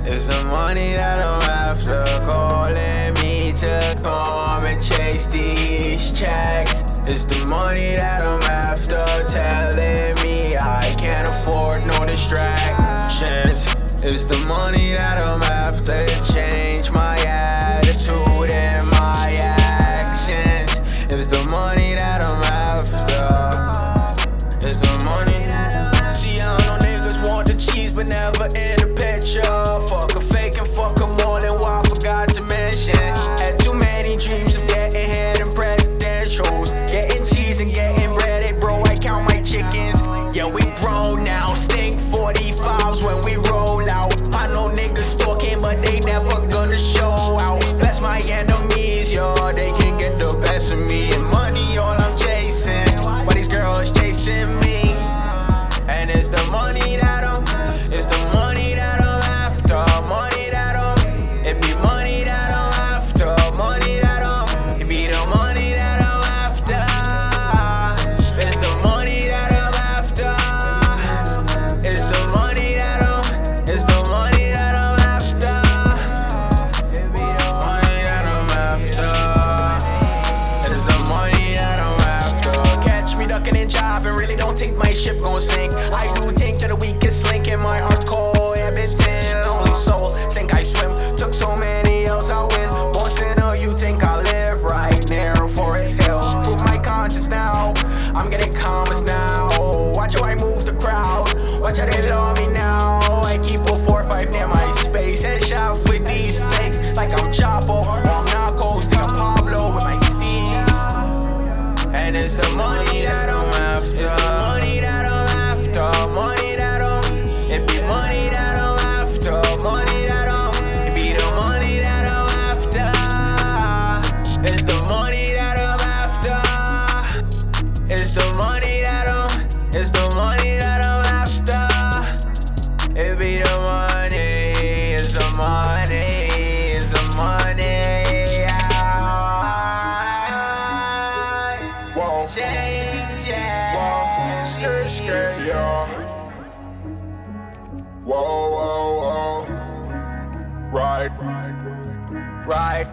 It's the money that I'm after, calling me to come and chase these checks. It's the money that I'm after, telling me I can't afford no distractions. It's the money that I'm after, change my attitude and my actions. It's the money that I'm after. It's the money. See, I know niggas want the cheese, but never in the picture. Fuck a fake and fuck them all, and why I forgot to mention. Had too many dreams of getting head and presidentials, getting cheese and getting bread. Hey bro, I count my chickens. Yeah, we grown now. Stink 45s when we roll out. I know niggas talking, but they never gonna show out. Bless my enemies, yo, they can get the best of me. And money, all I'm chasing. Why these girls chasing me? And it's the money that it's the money that I'm after. Money that it be money that I'm after. Money that it be the money that I'm after. It's the money that I'm after. It's the money that it's the money that I'm after. It be the money that I'm after. It's the money that I'm after. Catch me ducking and jiving, really don't think my ship gon' sink. I do think that the weakest link in my heart cold. Edmonton, lonely soul, think I swim. Took so many else I win. Boston, oh, you think I live right near Forest Hill? Prove my conscience now. I'm getting calmest now. Watch how I move the crowd. Watch how they love me now. I keep a 4-5 near my space. Headshot with these snakes like I'm Chapo or I'm Narcos. Think I'm Pablo with my steez. And it's the money that I'm after. It's the money that I'm after. Money that it be money that I'm after. Money that it be the money that I'm after. It's the money that I'm after. It's the money that it's the money that I'm after. It be the money. It's the money. It's the money. Whoa. Change it. Whoa. Skirt, skirt, y'all. Whoa, whoa, whoa. Right. Right.